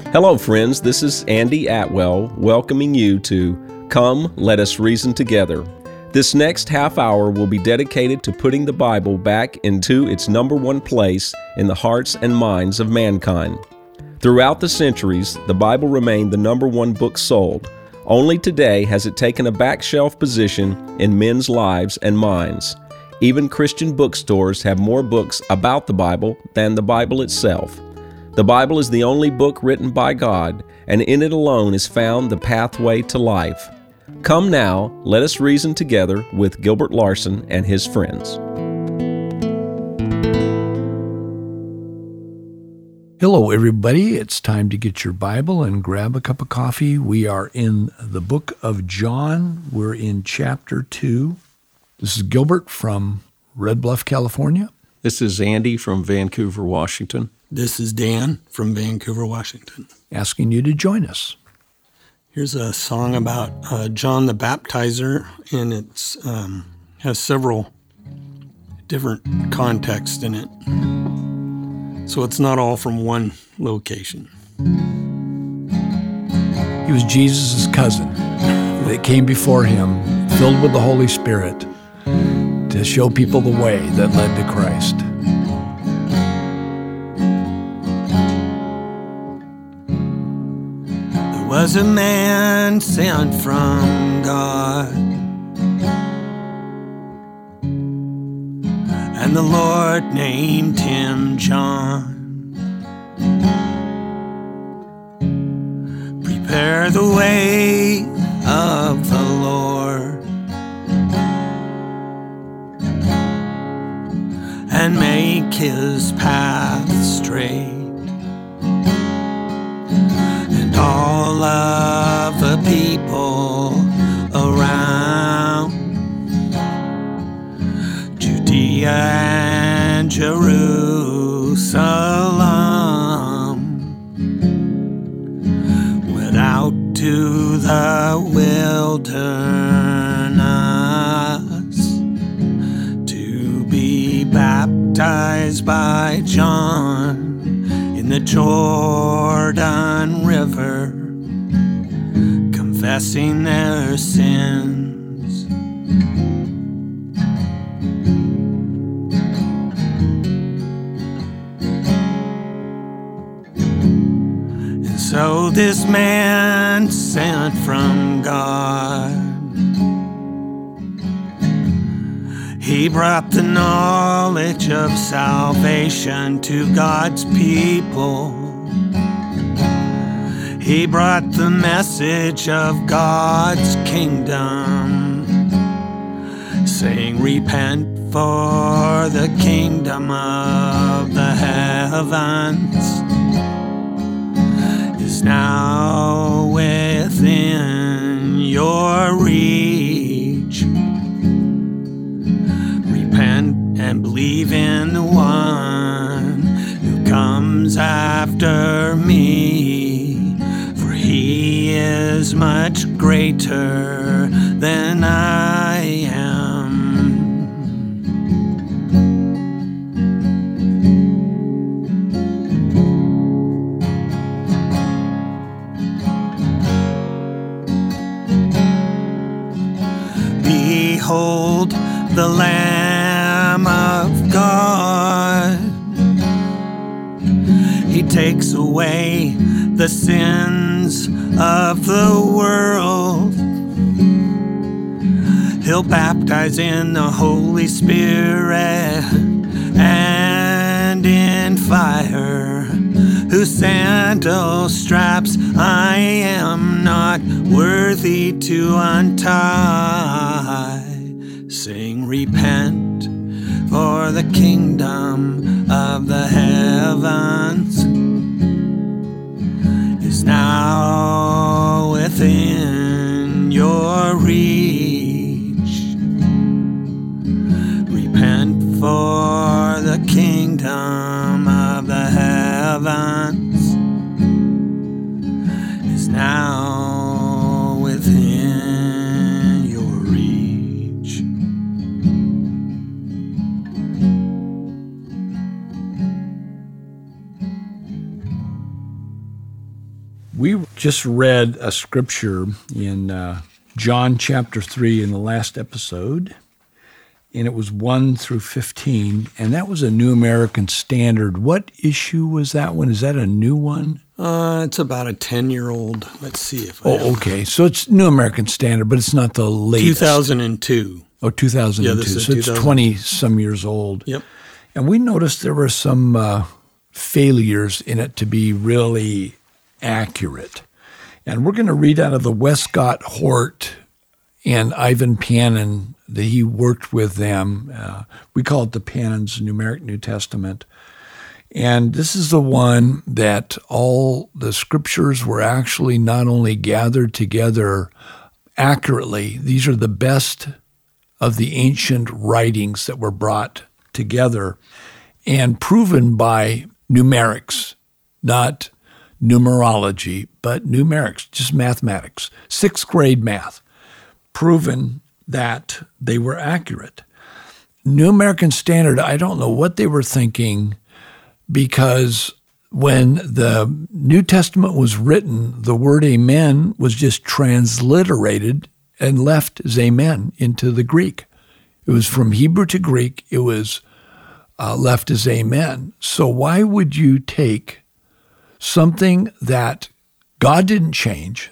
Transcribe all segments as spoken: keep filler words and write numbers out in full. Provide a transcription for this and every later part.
Hello, friends. This is Andy Atwell welcoming you to Come, Let Us Reason Together. This next half hour will be dedicated to putting the Bible back into its number one place in the hearts and minds of mankind. Throughout the centuries, the Bible remained the number one book sold. Only today has it taken a back shelf position in men's lives and minds. Even Christian bookstores have more books about the Bible than the Bible itself. The Bible is the only book written by God, and in it alone is found the pathway to life. Come now, let us reason together with Gilbert Larson and his friends. Hello, everybody. It's time to get your Bible and grab a cup of coffee. We are in the book of John. We're in chapter two. This is Gilbert from Red Bluff, California. This is Andy from Vancouver, Washington. This is Dan from Vancouver, Washington. Asking you to join us. Here's a song about uh, John the Baptizer, and it um, has several different contexts in it. So it's not all from one location. He was Jesus' cousin that came before him, filled with the Holy Spirit, to show people the way that led to Christ. There was a man sent from God, and the Lord named him John. Prepare the way of the Lord, and make his path straight. And all of the people around Judea and Jerusalem went out to the wilderness to be baptized by John in the Jordan River, confessing their sins. And so this man sent from God, he brought the knowledge of salvation to God's people. He brought the message of God's kingdom, saying, repent, for the kingdom of the heavens is now within your reach. Repent and believe in the one who comes after me, for he is much greater than I am. Behold the Lamb of God. He takes away the sins of the world. He'll baptize in the Holy Spirit and in fire, whose sandal straps I am not worthy to untie. Sing, repent, for the kingdom of the heavens is now within your reach. Repent, for the kingdom of the heavens is now within your reach. We just read a scripture in uh, John chapter three in the last episode, and it was one through fifteen, and that was a New American Standard. What issue was that one? Is that a new one? Uh, it's about a ten-year-old. Let's see if I Oh, okay. So it's New American Standard, but it's not the latest. two thousand two. Oh, two thousand two. Yeah, this is so it's two thousand. twenty-some years old. Yep. And we noticed there were some uh, failures in it to be really accurate. And we're going to read out of the Westcott Hort and Ivan Panin that he worked with them. Uh, we call it the Panin's Numeric New Testament. And this is the one that all the scriptures were actually not only gathered together accurately, these are the best of the ancient writings that were brought together and proven by numerics, not numerology, but numerics, just mathematics, sixth grade math, proven that they were accurate. New American Standard, I don't know what they were thinking, because when the New Testament was written, the word amen was just transliterated and left as amen into the Greek. It was from Hebrew to Greek. It was uh, left as amen. So why would you take something that God didn't change,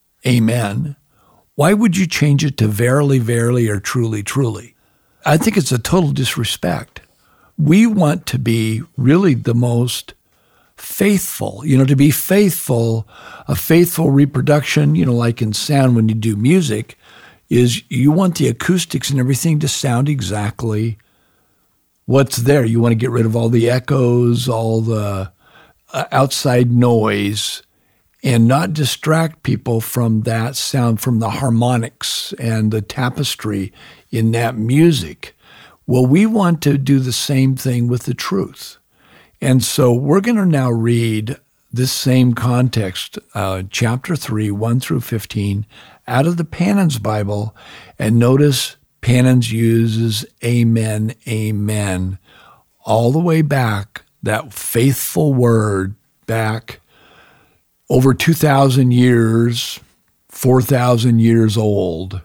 amen, why would you change it to verily, verily, or truly, truly? I think it's a total disrespect. We want to be really the most faithful, you know, to be faithful, a faithful reproduction, you know, like in sound when you do music, is you want the acoustics and everything to sound exactly what's there. You want to get rid of all the echoes, all the uh, outside noise, and not distract people from that sound, from the harmonics and the tapestry in that music. Well, we want to do the same thing with the truth. And so we're going to now read this same context, uh, chapter three, one through fifteen, out of the Panin's Bible. And notice Panin's uses amen, amen, all the way back, that faithful word back over two thousand years, four thousand years old,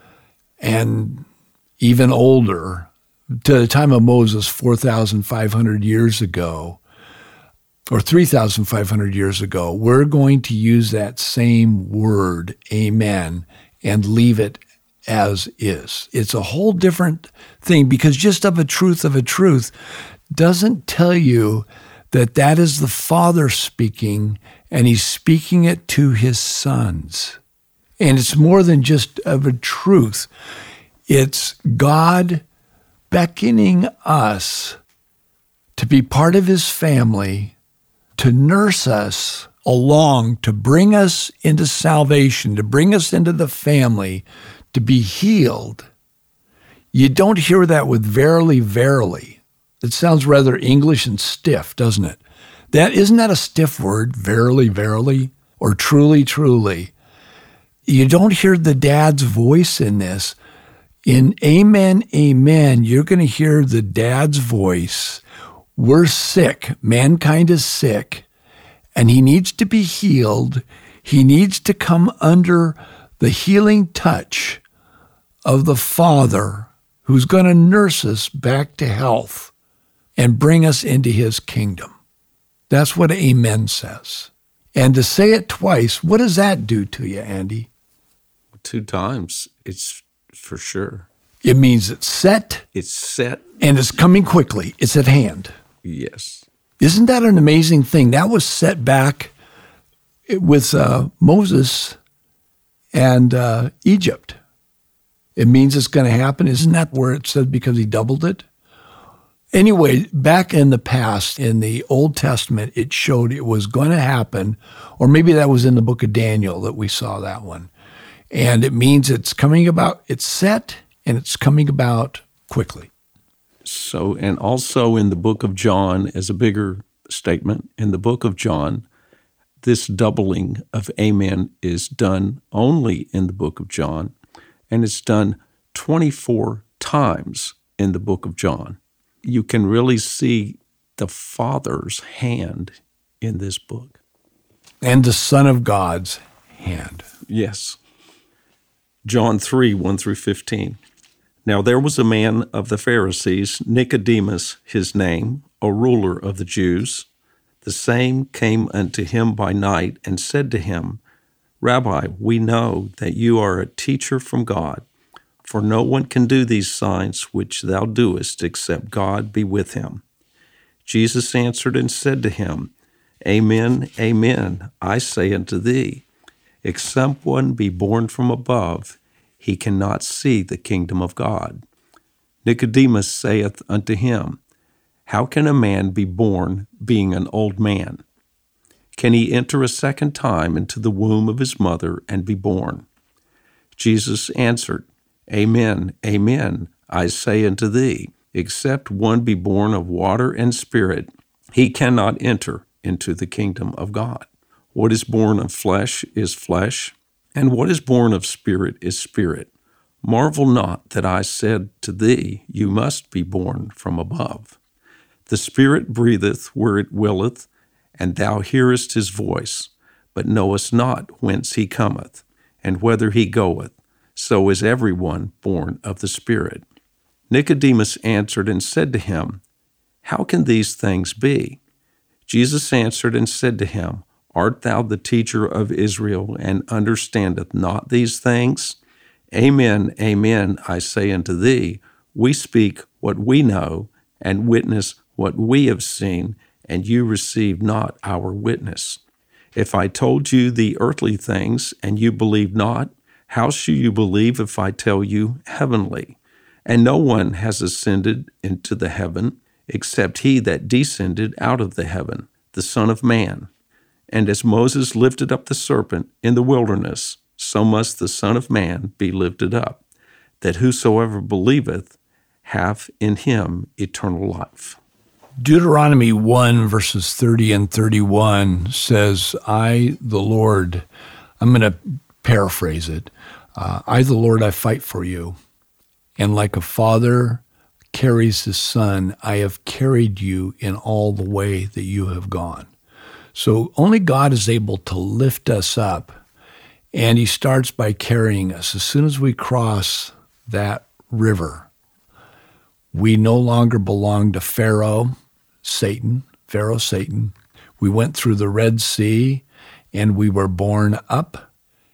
and even older, to the time of Moses, four thousand five hundred years ago, or three thousand five hundred years ago. We're going to use that same word, amen, and leave it as is. It's a whole different thing, because just of a truth of a truth doesn't tell you that that is the Father speaking, and he's speaking it to his sons. And it's more than just of a truth. It's God beckoning us to be part of his family, to nurse us along, to bring us into salvation, to bring us into the family, to be healed. You don't hear that with verily, verily. It sounds rather English and stiff, doesn't it? That isn't that a stiff word, verily, verily, or truly, truly? You don't hear the dad's voice in this. In amen, amen, you're going to hear the dad's voice. We're sick. Mankind is sick, and he needs to be healed. He needs to come under the healing touch of the Father, who's going to nurse us back to health and bring us into his kingdom. That's what amen says. And to say it twice, what does that do to you, Andy? Two times, it's for sure. It means it's set. It's set. And it's coming quickly. It's at hand. Yes. Isn't that an amazing thing? That was set back with uh, Moses and uh, Egypt. It means it's going to happen. Isn't that where it said because he doubled it? Anyway, back in the past, in the Old Testament, it showed it was going to happen, or maybe that was in the book of Daniel that we saw that one. And it means it's coming about, it's set, and it's coming about quickly. So, and also in the book of John, as a bigger statement, in the book of John, this doubling of amen is done only in the book of John, and it's done twenty-four times in the book of John. You can really see the Father's hand in this book. And the Son of God's hand. Yes. John three, one through fifteen. Now there was a man of the Pharisees, Nicodemus his name, a ruler of the Jews. The same came unto him by night and said to him, Rabbi, we know that you are a teacher from God, for no one can do these signs which thou doest except God be with him. Jesus answered and said to him, Amen, amen, I say unto thee, except one be born from above, he cannot see the kingdom of God. Nicodemus saith unto him, How can a man be born, being an old man? Can he enter a second time into the womb of his mother and be born? Jesus answered, Amen, amen, I say unto thee, except one be born of water and spirit, he cannot enter into the kingdom of God. What is born of flesh is flesh, and what is born of spirit is spirit. Marvel not that I said to thee, You must be born from above. The Spirit breatheth where it willeth, and thou hearest his voice, but knowest not whence he cometh, and whither he goeth. So is every one born of the Spirit. Nicodemus answered and said to him, How can these things be? Jesus answered and said to him, Art thou the teacher of Israel, and understandeth not these things? Amen, amen, I say unto thee, we speak what we know, and witness what we have seen, and you receive not our witness. If I told you the earthly things, and you believe not, how shall you believe if I tell you heavenly? And no one has ascended into the heaven, except he that descended out of the heaven, the Son of Man. And as Moses lifted up the serpent in the wilderness, so must the Son of Man be lifted up, that whosoever believeth hath in him eternal life. Deuteronomy one, verses thirty and thirty-one says, I, the Lord, I'm going to paraphrase it, uh, I, the Lord, I fight for you, and like a father carries his son, I have carried you in all the way that you have gone. So only God is able to lift us up, and he starts by carrying us. As soon as we cross that river, we no longer belong to Pharaoh, Satan, Pharaoh, Satan. We went through the Red Sea, and we were borne up,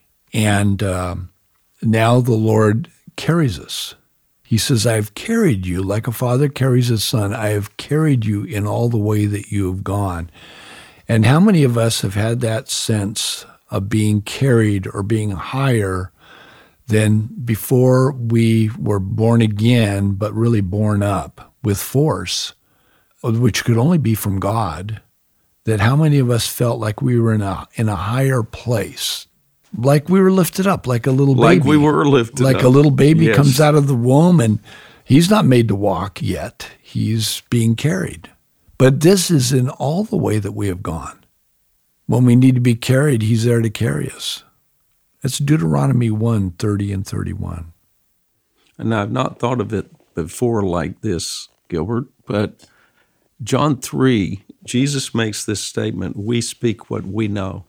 and uh, now the Lord carries us. He says, I have carried you like a father carries his son. I have carried you in all the way that you have gone. And how many of us have had that sense of being carried or being higher than before we were born again, but really born up with force, which could only be from God? That how many of us felt like we were in a in a higher place, like we were lifted up, like a little baby. Like we were lifted like up. Like a little baby Yes. comes out of the womb, and he's not made to walk yet. He's being carried. But this is in all the way that we have gone. When we need to be carried, he's there to carry us. That's Deuteronomy one, thirty and thirty-one. And I've not thought of it before like this, Gilbert, but John three, Jesus makes this statement, we speak what we know.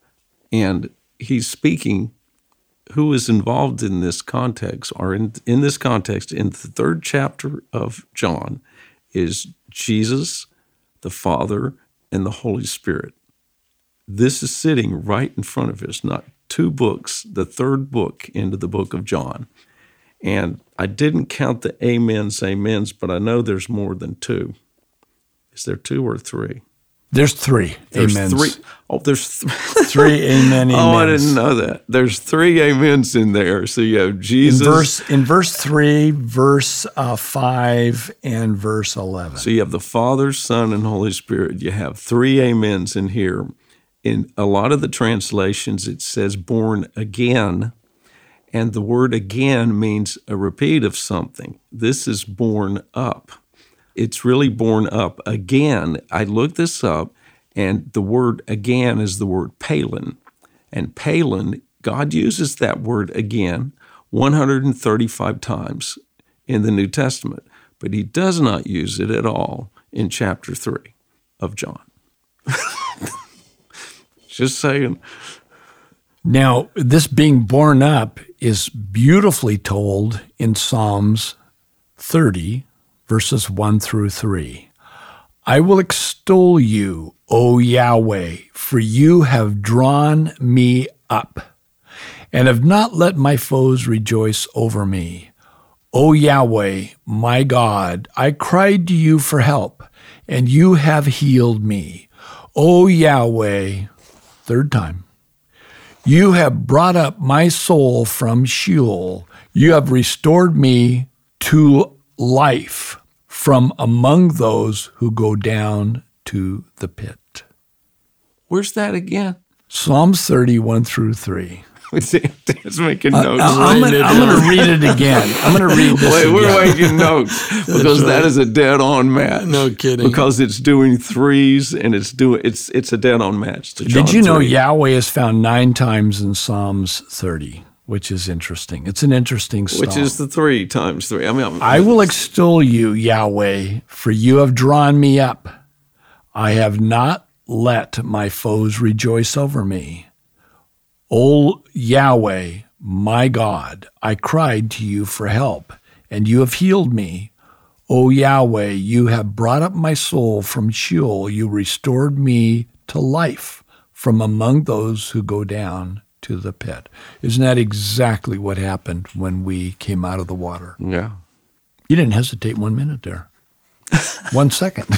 And he's speaking, who is involved in this context, or in, in this context, in the third chapter of John, is Jesus, the Father, and the Holy Spirit. This is sitting right in front of us, not two books, the third book into the book of John. And I didn't count the amens, amens, but I know there's more than two. Is there two or three? There's three There's amens. three. Oh, there's th- Three amen, Oh, I amens. didn't know that. There's three amens in there. So you have Jesus. In verse, in verse three, verse uh, five, and verse eleven. So you have the Father, Son, and Holy Spirit. You have three amens in here. In a lot of the translations, it says born again, and the word again means a repeat of something. This is born up. It's really born up again. I looked this up, and the word again is the word palin. And palin, God uses that word again one hundred thirty-five times in the New Testament, but he does not use it at all in chapter three of John. Just saying. Now, this being borne up is beautifully told in Psalms thirty, verses one through three. I will extol you, O Yahweh, for you have drawn me up, and have not let my foes rejoice over me. O Yahweh, my God, I cried to you for help, and you have healed me. O Yahweh, third time, you have brought up my soul from Sheol. You have restored me to life from among those who go down to the pit. Where's that again? Psalms thirty, one through three. Dan's making Uh, notes. I'm going to read it again. I'm going to read this Wait, again. we're making notes because that is a dead-on match. No kidding. Because it's doing threes and it's doing it's it's a dead-on match. To John Did you know three. Yahweh is found nine times in Psalms thirty, which is interesting. It's an interesting psalm. Which is the three times three. I mean, I'm, I will extol you, Yahweh, for you have drawn me up. I have not let my foes rejoice over me. O Yahweh, my God, I cried to you for help, and you have healed me. O Yahweh, you have brought up my soul from Sheol. You restored me to life from among those who go down to the pit. Isn't that exactly what happened when we came out of the water? yeah. You didn't hesitate one minute there. One second.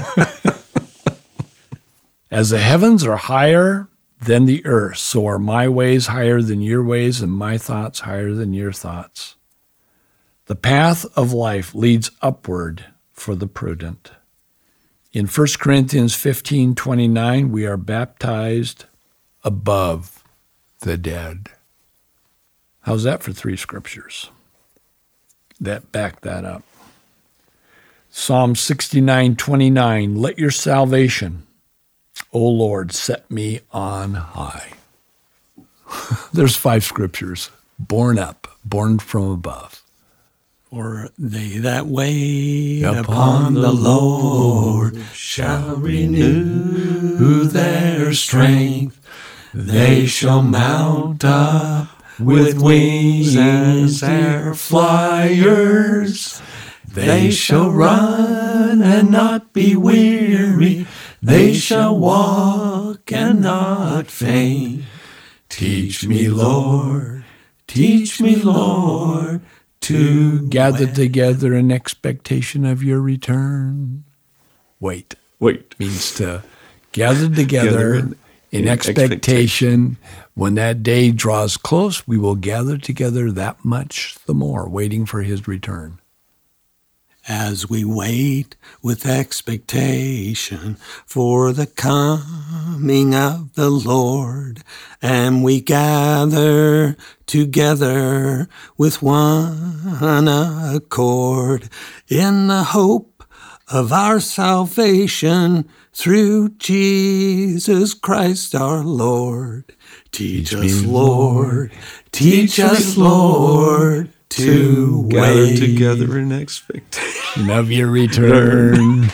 As the heavens are higher than the earth, so are my ways higher than your ways, and my thoughts higher than your thoughts. The path of life leads upward for the prudent. In First Corinthians fifteen twenty-nine, we are baptized above the dead. How's that for three scriptures that back that up? Psalm sixty-nine twenty-nine, let your salvation, O Lord, set me on high. There's five scriptures. Born up, born from above. For they that wait Upon upon the the Lord shall renew their strength. They shall mount up with wings as air flyers. They shall run and not be weary. They shall walk and not faint. Teach me, Lord, teach me, Lord, to Gather together in expectation of your return. Wait Wait. means to gather together Gather in, in- in expectation. When that day draws close, we will gather together that much the more, waiting for his return. as we wait with expectation for the coming of the Lord, and we gather together with one accord in the hope of our salvation through Jesus Christ our Lord. Teach, Teach us, me, Lord, teach us, Lord, to Gather wait. together in expectation. Of your return.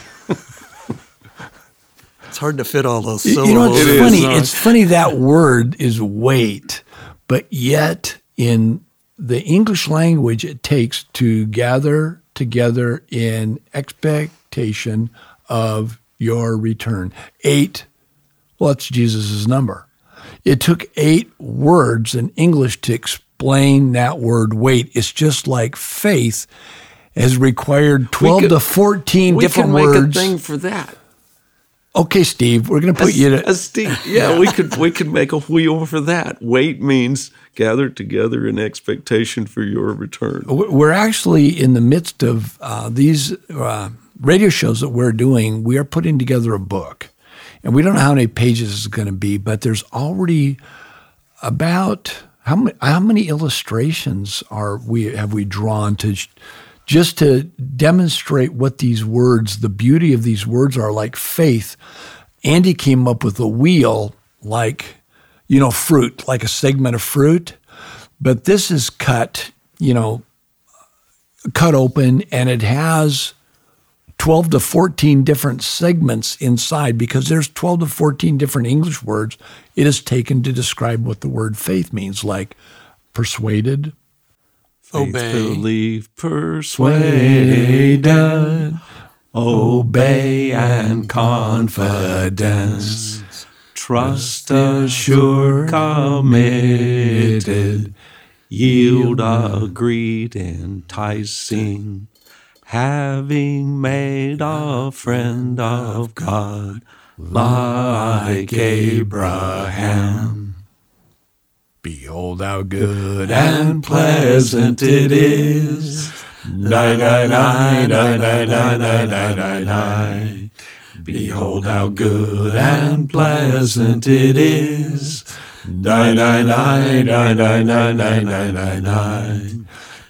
It's hard to fit all those You syllables. know, it's It is, funny. huh? It's funny that word is wait, but yet in the English language, it takes to gather together in expectation of your return. Eight, well, that's Jesus' number. It took eight words in English to explain that word wait. It's just like faith has required twelve could- to fourteen We different can make words. a thing for that. Okay, Steve, we're going to put A- you to... a Steve, yeah, we could we could make a wheel for that. Wait means gather together in expectation for your return. We're actually in the midst of uh, these uh, radio shows that we're doing. We are putting together a book, and we don't know how many pages it's going to be, but there's already about how many how many illustrations are we have we drawn to just to demonstrate what these words, the beauty of these words are, like faith. Andy came up with a wheel like, you know, fruit, like a segment of fruit, but this is cut, you know, cut open, and it has twelve to fourteen different segments inside because there's twelve to fourteen different English words it is taken to describe what the word faith means, like persuaded, Obey. Believe, persuaded, obey, and confidence. Trust assured, committed, yield agreed, enticing, having made a friend of God, like Abraham. Behold how good And pleasant it is. Nine, nine, nine, nine, nine, nine, nine, nine, nine, nine. Behold how good and pleasant it is. Nine, nine, nine, nine, nine, nine, nine, nine, nine, nine.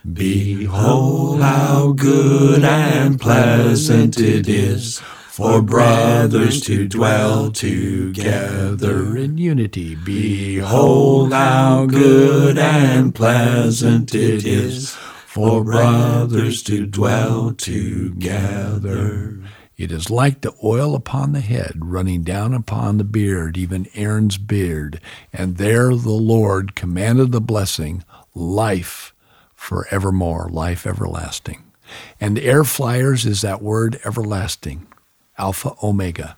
Behold how good and pleasant it is for brothers to dwell together in unity. Behold how good and pleasant it is for brothers to dwell together. It is like the oil upon the head, running down upon the beard, even Aaron's beard. And there the Lord commanded the blessing, life forevermore, life everlasting. And air flyers is that word everlasting, Alpha, Omega.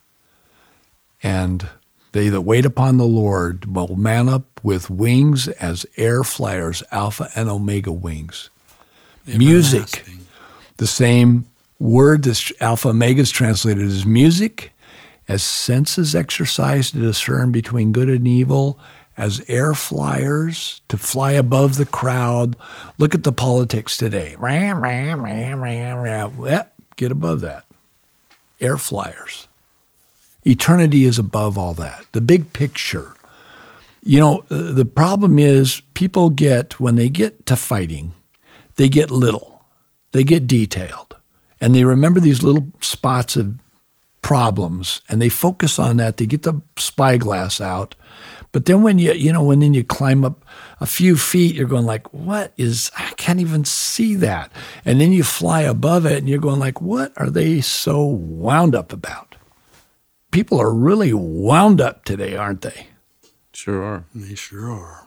And they that wait upon the Lord will mount up with wings as air flyers, Alpha and Omega wings. Music, the same word that Alpha Omega is translated as music, as senses exercised to discern between good and evil, as air flyers to fly above the crowd. Look at the politics today. Ram, ram, ram, ram, ram. Well, get above that. Air flyers. Eternity is above all that. The big picture. You know, the problem is people get, when they get to fighting, they get little. They get detailed. And they remember these little spots of problems, and they focus on that. They get the spyglass out. But then when you, you know, when then you climb up a few feet, you're going like, what is, I can't even see that. And then you fly above it, and you're going like, what are they so wound up about? People are really wound up today, aren't they? Sure are. They sure are.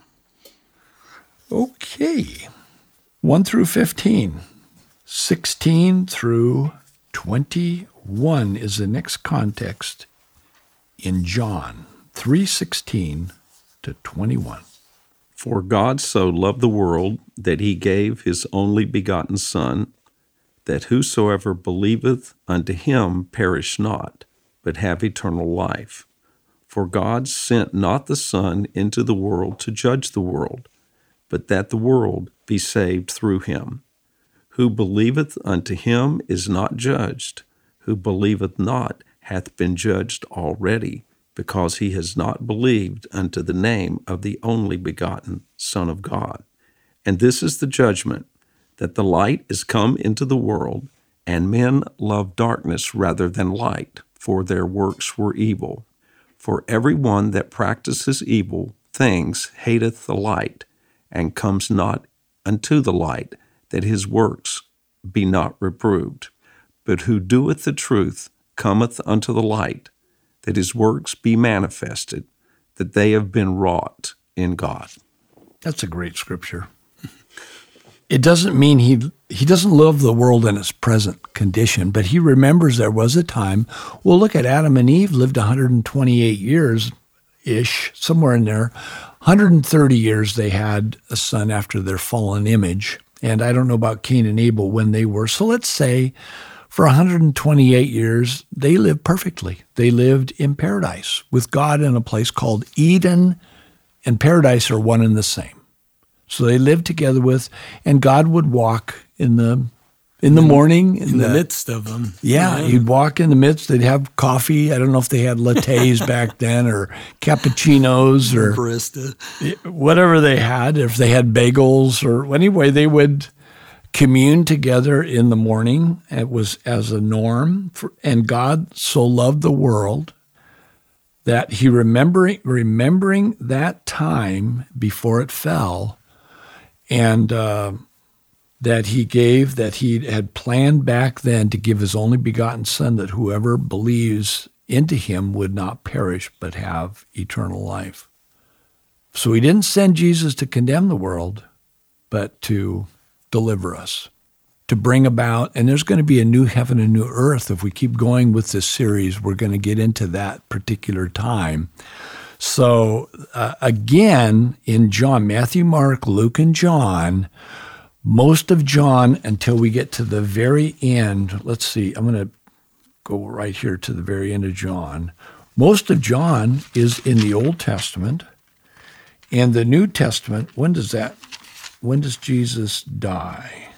Okay. one through fifteen. sixteen through twenty-one is the next context in John three sixteen to twenty-one. For God so loved the world that he gave his only begotten Son, that whosoever believeth unto him perish not, but have eternal life. For God sent not the Son into the world to judge the world, but that the world be saved through him. Who believeth unto him is not judged. Who believeth not hath been judged already, because he has not believed unto the name of the only begotten Son of God. And this is the judgment, that the light is come into the world, and men love darkness rather than light, for their works were evil. For every one that practices evil things hateth the light, and comes not unto the light, that his works be not reproved. But who doeth the truth cometh unto the light, that his works be manifested, that they have been wrought in God. That's a great scripture. It doesn't mean he he doesn't love the world in its present condition, but he remembers there was a time. Well, look at Adam and Eve lived one hundred twenty-eight years-ish, somewhere in there. one hundred thirty years they had a son after their fallen image. And I don't know about Cain and Abel when they were. So let's say for one hundred twenty-eight years, they lived perfectly. They lived in paradise with God in a place called Eden, and paradise are one and the same. So they lived together with, and God would walk in the in the morning. In, in the, the midst of them. Yeah, yeah, he'd walk in the midst. They'd have coffee. I don't know if they had lattes back then or cappuccinos or barista. Whatever they had, if they had bagels or anyway, they would commune together in the morning. It was as a norm. For, and God so loved the world that he remembering remembering that time before it fell, and uh, that he gave, that he had planned back then to give his only begotten Son, that whoever believes into him would not perish but have eternal life. So he didn't send Jesus to condemn the world, but to deliver us, to bring about, and there's going to be a new heaven and new earth. If we keep going with this series, we're going to get into that particular time. So uh, again, in John, Matthew, Mark, Luke, and John, most of John until we get to the very end. Let's see, I'm going to go right here to the very end of John. Most of John is in the Old Testament. And the New Testament, when does that, when does Jesus die?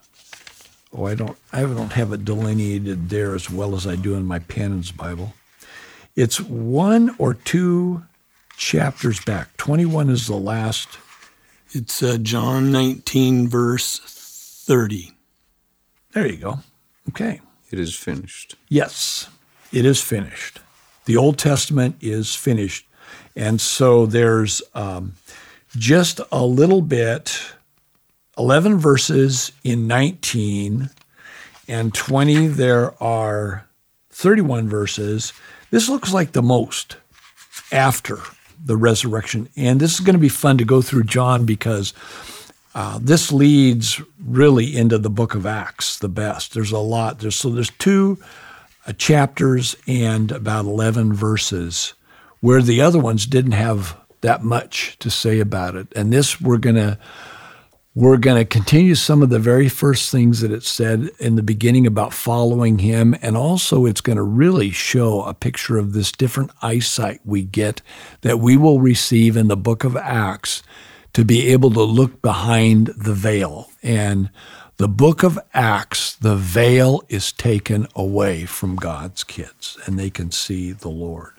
Oh, I don't, I don't have it delineated there as well as I do in my Pannon's Bible. It's one or two chapters back. twenty-one is the last. It's uh, John nineteen, verse thirty. There you go. Okay. It is finished. Yes, it is finished. The Old Testament is finished. And so there's um, just a little bit, eleven verses in nineteen, and twenty, there are thirty-one verses. This looks like the most after the resurrection. And this is going to be fun to go through John because uh, this leads really into the book of Acts the best. There's a lot. There's, so there's two uh, chapters and about eleven verses where the other ones didn't have that much to say about it. And this we're going to We're going to continue some of the very first things that it said in the beginning about following him, and also it's going to really show a picture of this different eyesight we get that we will receive in the book of Acts to be able to look behind the veil. And the book of Acts, the veil is taken away from God's kids, and they can see the Lord.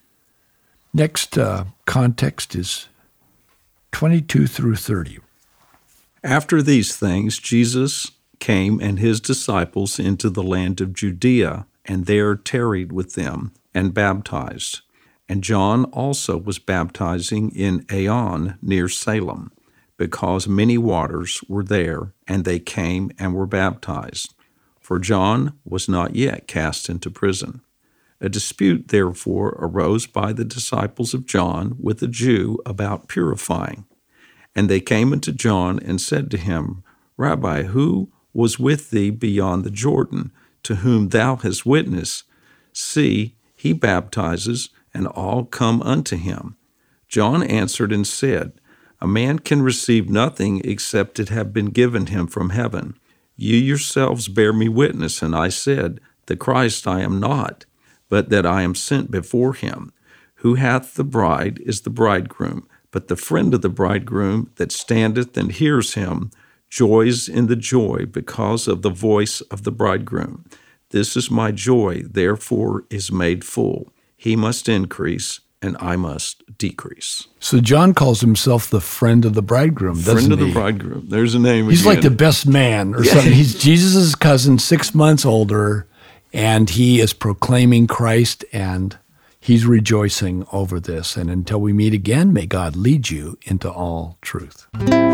Next uh, context is twenty-two through thirty. After these things, Jesus came and his disciples into the land of Judea, and there tarried with them, and baptized. And John also was baptizing in Aenon near Salem, because many waters were there, and they came and were baptized. For John was not yet cast into prison. A dispute therefore arose by the disciples of John with a Jew about purifying. And they came unto John and said to him, Rabbi, who was with thee beyond the Jordan, to whom thou hast witnessed? See, he baptizes, and all come unto him. John answered and said, A man can receive nothing except it have been given him from heaven. You yourselves bear me witness, and I said, The Christ I am not, but that I am sent before him. Who hath the bride is the bridegroom. But the friend of the bridegroom that standeth and hears him joys in the joy because of the voice of the bridegroom. This is my joy, therefore is made full. He must increase, and I must decrease. So John calls himself the friend of the bridegroom, doesn't Friend of he? the bridegroom. There's a name He's again. like the best man or something. He's Jesus' cousin, six months older, and he is proclaiming Christ, and he's rejoicing over this. And until we meet again, may God lead you into all truth.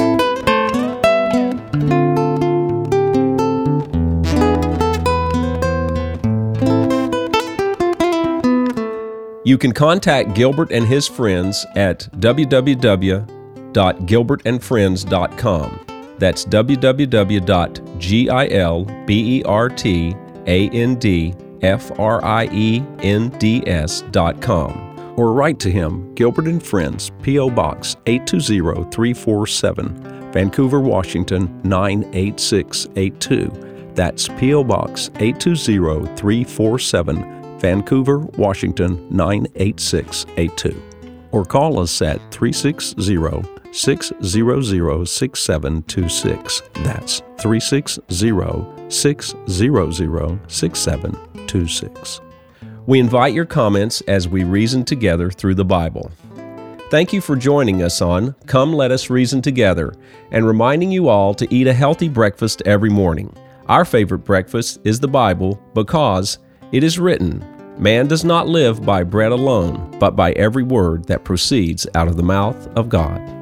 You can contact Gilbert and his friends at w w w dot gilbert and friends dot com. That's w w w dot gilbert and F R I E N D S dot com, or write to him, Gilbert and Friends, P O. Box eight two zero three four seven, Vancouver, Washington nine eight six eight two. That's P O. Box eight two zero three four seven, Vancouver, Washington nine eight six eight two. Or call us at three six zero, six zero zero, six seven two six. That's three six zero, six zero zero, six seven two six. We invite your comments as we reason together through the Bible. Thank you for joining us on Come Let Us Reason Together, and reminding you all to eat a healthy breakfast every morning. Our favorite breakfast is the Bible because it is written, Man does not live by bread alone, but by every word that proceeds out of the mouth of God.